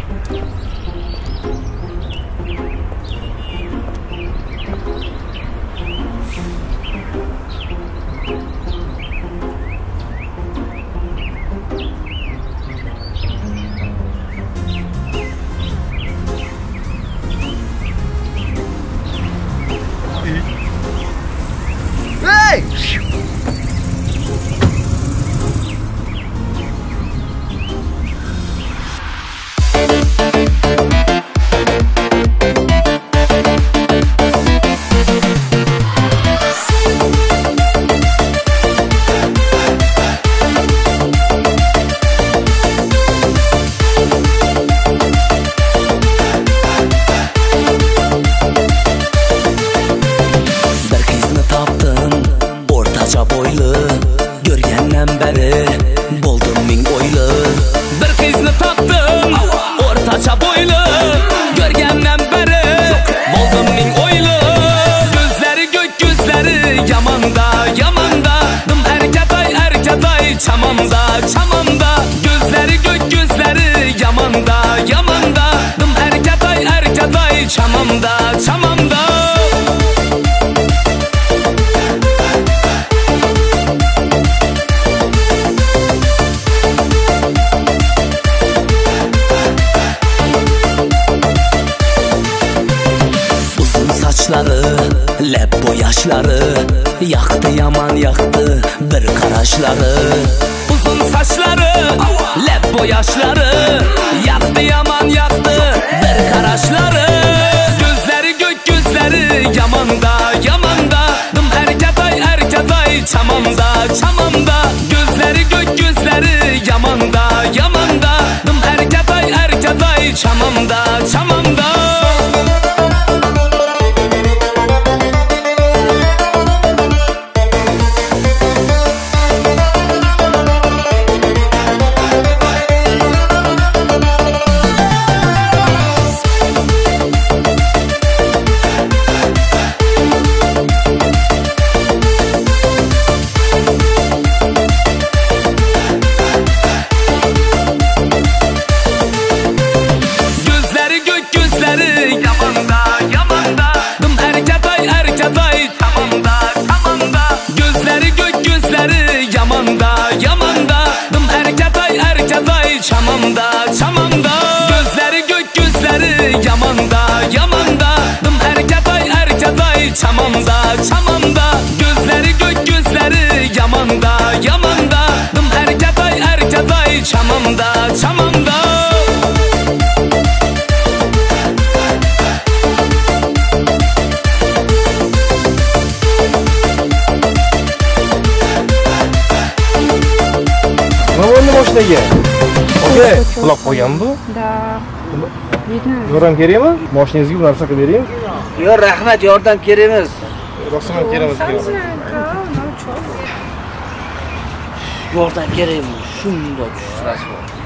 Lep boyaşları yaktı, yaman yaktı bir karaşları. Uzun saçları, lep boyaşları yaktı, yaman yaktı bir karaşları. Gözleri gök gözleri yamanda, yamanda dım erketay çamamda, çamamda. Gözleri gök gözleri yamanda, yamanda dım erketay çamamda, çamamda. Çamamda, çamamda. Gözleri gök gözleri yamanda, yamanda dım erketay çamamda, çamamda. Gözleri gök gözleri yamanda, yamanda dım erketay çamamda, çamamda. Nima boshda aka? Aka, quloq qo'ygan bu? Da. Yordam kerakmi? Mashinangizga bir narsa qilib bering. Yo'q, rahmat, yordam kerak emas. Rostdan kerak emas. Yordam kerakmi? Shundoq tushirasiz.